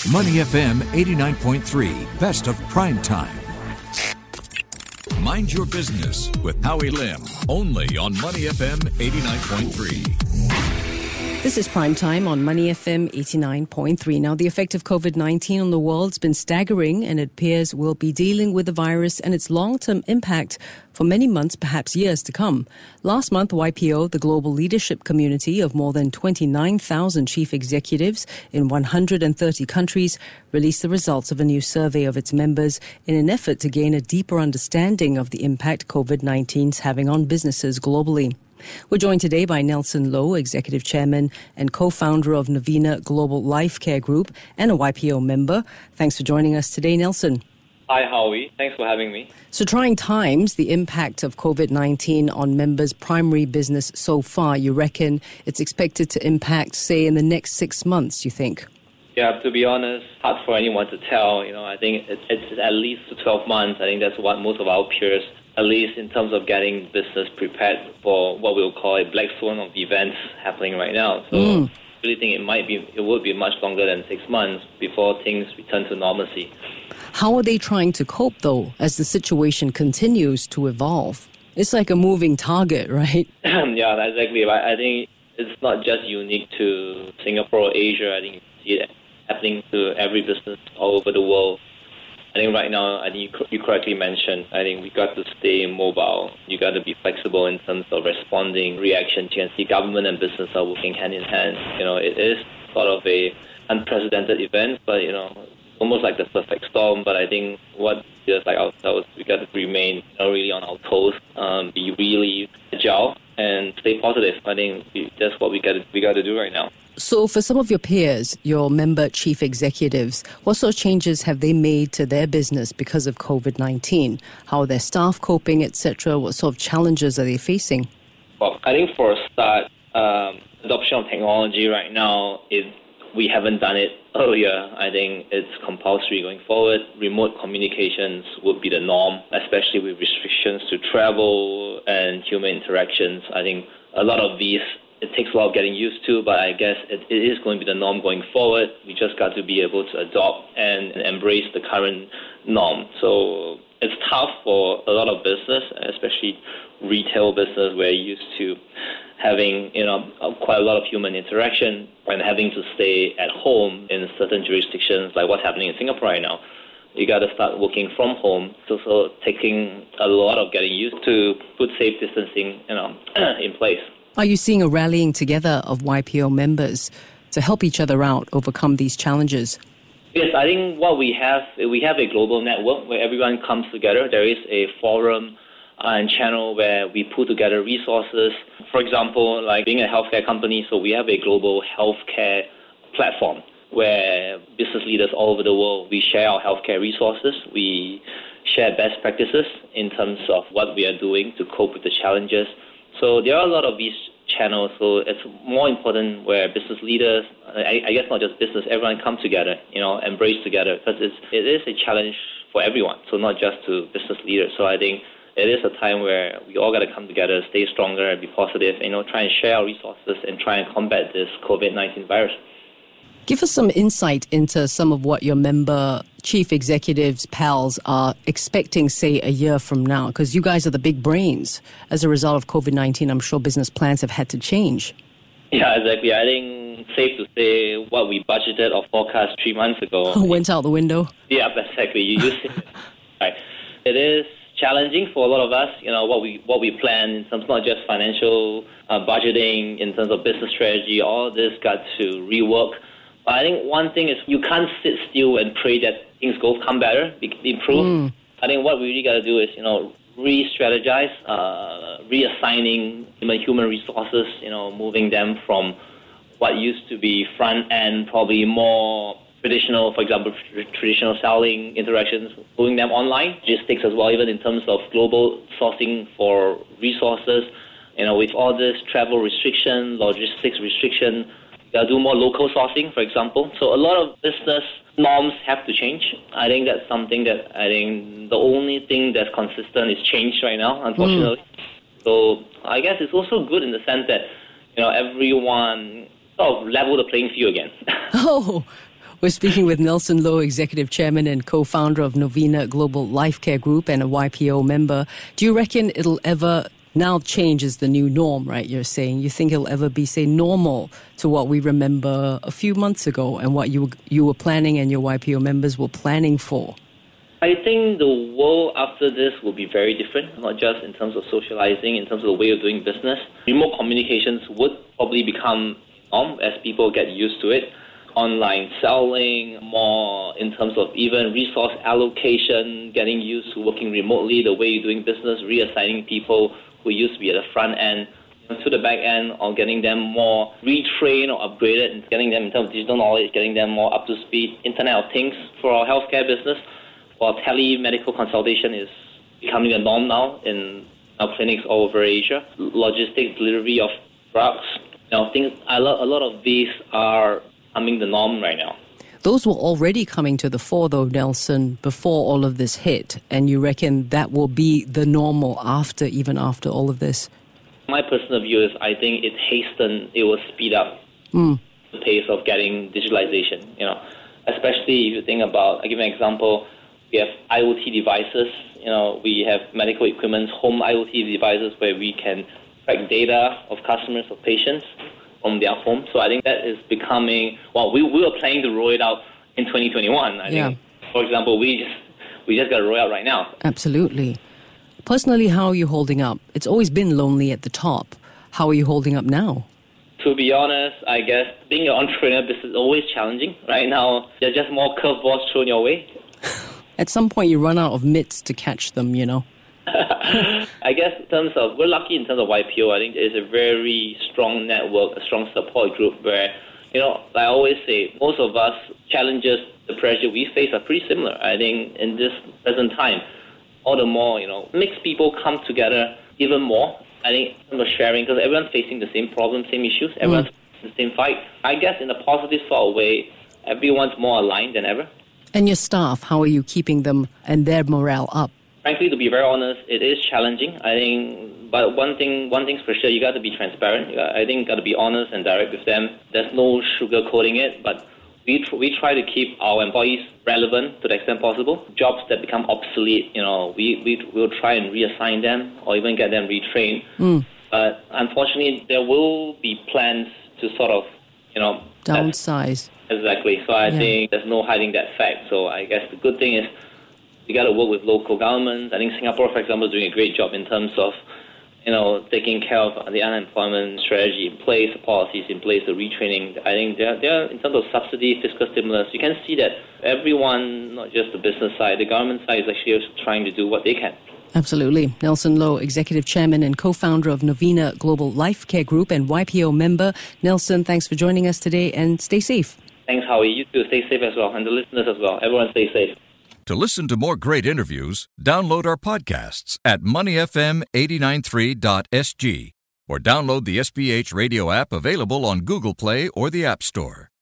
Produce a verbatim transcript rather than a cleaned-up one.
Money F M eighty-nine point three, best of prime time. Mind your business with Howie Lim, only on Money F M eighty-nine point three. This is Prime Time on Money F M eighty-nine point three. Now, the effect of COVID nineteen on the world has been staggering, and it appears we'll be dealing with the virus and its long-term impact for many months, perhaps years to come. Last month, Y P O, the global leadership community of more than twenty-nine thousand chief executives in one hundred thirty countries, released the results of a new survey of its members in an effort to gain a deeper understanding of the impact COVID nineteen is having on businesses globally. We're joined today by Nelson Loh, Executive Chairman and co-founder of Navina Global Life Care Group and a Y P O member. Thanks for joining us today, Nelson. Hi, Howie. Thanks for having me. So trying times, the impact of COVID nineteen on members' primary business so far, you reckon it's expected to impact, say, in the next six months, you think? Yeah, to be honest, hard for anyone to tell. You know, I think it, it's at least twelve months. I think that's what most of our peers, at least in terms of getting business prepared for what we'll call a black swan of events happening right now. So mm. I really think it might be, it will be much longer than six months before things return to normalcy. How are they trying to cope, though, as the situation continues to evolve? It's like a moving target, right? Yeah, exactly. I think it's not just unique to Singapore or Asia. I think you see it happening to every business all over the world. I think right now, I think you, you correctly mentioned, I think we got to stay mobile. You got to be flexible in terms of responding, reaction. You can see government and business are working hand in hand. You know, it is sort of a unprecedented event, but, you know, almost like the perfect storm. But I think what just like ourselves, we got to remain, you know, really on our toes, um, be really agile and stay positive. I think that's what we got to, we got to do right now. So for some of your peers, your member chief executives, what sort of changes have they made to their business because of COVID nineteen? How are their staff coping, et cetera? What sort of challenges are they facing? Well, I think for a start, um, adoption of technology right now, if we haven't done it earlier, I think it's compulsory going forward. Remote communications would be the norm, especially with restrictions to travel and human interactions. I think a lot of these, it takes a lot of getting used to, but I guess it, it is going to be the norm going forward. We just got to be able to adopt and embrace the current norm. So it's tough for a lot of business, especially retail business, where you're used to having, you know, quite a lot of human interaction and having to stay at home in certain jurisdictions, like what's happening in Singapore right now. You got to start working from home. So, so taking a lot of getting used to put safe distancing, you know, in place. Are you seeing a rallying together of Y P O members to help each other out, overcome these challenges? Yes, I think what we have, we have a global network where everyone comes together. There is a forum and channel where we put together resources. For example, like being a healthcare company, so we have a global healthcare platform where business leaders all over the world, we share our healthcare resources. We share best practices in terms of what we are doing to cope with the challenges. So there are a lot of these channels, so it's more important where business leaders, I, I guess not just business, everyone come together, you know, embrace together, because it's, it is a challenge for everyone, so not just to business leaders. So I think it is a time where we all got to come together, stay stronger, and be positive, you know, try and share our resources and try and combat this COVID nineteen virus. Give us some insight into some of what your member chief executives, pals, are expecting, say, a year from now, because you guys are the big brains. As a result of COVID nineteen, I'm sure business plans have had to change. Yeah, exactly. I think safe to say what we budgeted or forecast three months ago went out the window. Yeah, exactly. You use it. Right. It is challenging for a lot of us, you know, what we what we plan in terms of not just financial uh, budgeting, in terms of business strategy, all this got to rework. But I think one thing is you can't sit still and pray that things go come better, improve. Mm. I think what we really got to do is, you know, re-strategize, uh, reassigning human resources, you know, moving them from what used to be front end, probably more traditional, for example, traditional selling interactions, moving them online, logistics as well, even in terms of global sourcing for resources. You know, with all this travel restriction, logistics restriction, they'll do more local sourcing, for example. So a lot of business norms have to change. I think that's something that I think the only thing that's consistent is change right now, unfortunately. Mm. So I guess it's also good in the sense that, you know, everyone sort of level the playing field again. Oh, We're speaking with Nelson Loh, Executive Chairman and co-founder of Novena Global Life Care Group and a Y P O member. Do you reckon it'll ever, now change is the new norm, right, you're saying? You think it'll ever be, say, normal to what we remember a few months ago and what you, you were planning and your Y P O members were planning for? I think the world after this will be very different, not just in terms of socializing, in terms of the way of doing business. Remote communications would probably become norm as people get used to it. Online selling, more in terms of even resource allocation, getting used to working remotely, the way you're doing business, reassigning people who used to be at the front end to the back end, or getting them more retrained or upgraded, and getting them in terms of digital knowledge, getting them more up to speed. Internet of Things for our healthcare business, while telemedical consultation is becoming a norm now in our clinics all over Asia. Logistics, delivery of drugs, you know, things. A lot, a lot of these are becoming the norm right now. Those were already coming to the fore, though, Nelson, before all of this hit. And you reckon that will be the normal after, even after all of this? My personal view is I think it hasten, it will speed up mm. the pace of getting digitalization. You know, especially if you think about, I'll give you an example. We have I O T devices. You know, we have medical equipment, home I O T devices where we can track data of customers, of patients from their home. So I think that is becoming, well, we, we were planning to roll it out in twenty twenty-one. I yeah. think, for example, we just, we just got to roll out right now. Absolutely. Personally, how are you holding up? It's always been lonely at the top. How are you holding up now? To be honest, I guess being an entrepreneur, this is always challenging. Right now, there's just more curveballs thrown your way. At some point, you run out of mitts to catch them, you know. I guess in terms of, we're lucky in terms of Y P O. I think there's a very strong network, a strong support group where, you know, like I always say, most of us challenges, the pressure we face are pretty similar. I think in this present time, all the more, you know, makes people come together even more. I think in terms of sharing, because everyone's facing the same problems, same issues, everyone's mm. facing the same fight. I guess in a positive sort of way, everyone's more aligned than ever. And your staff, how are you keeping them and their morale up? Frankly, to be very honest, it is challenging. I think, but one thing, one thing's for sure, you got to be transparent. You got, I think, got to be honest and direct with them. There's no sugarcoating it, but we tr- we try to keep our employees relevant to the extent possible. Jobs that become obsolete, you know, we we will try and reassign them or even get them retrained. Mm. But unfortunately, there will be plans to sort of, you know, downsize. Exactly. So I yeah. think there's no hiding that fact. So I guess the good thing is, we got to work with local governments. I think Singapore, for example, is doing a great job in terms of, you know, taking care of the unemployment strategy in place, the policies in place, the retraining. I think they're, they're in terms of subsidy, fiscal stimulus, you can see that everyone, not just the business side, the government side is actually trying to do what they can. Absolutely. Nelson Loh, Executive Chairman and co-founder of Novena Global Life Care Group and Y P O member. Nelson, thanks for joining us today and stay safe. Thanks, Howie. You too. Stay safe as well. And the listeners as well. Everyone stay safe. To listen to more great interviews, download our podcasts at money f m eight nine three dot s g or download the S B H radio app available on Google Play or the App Store.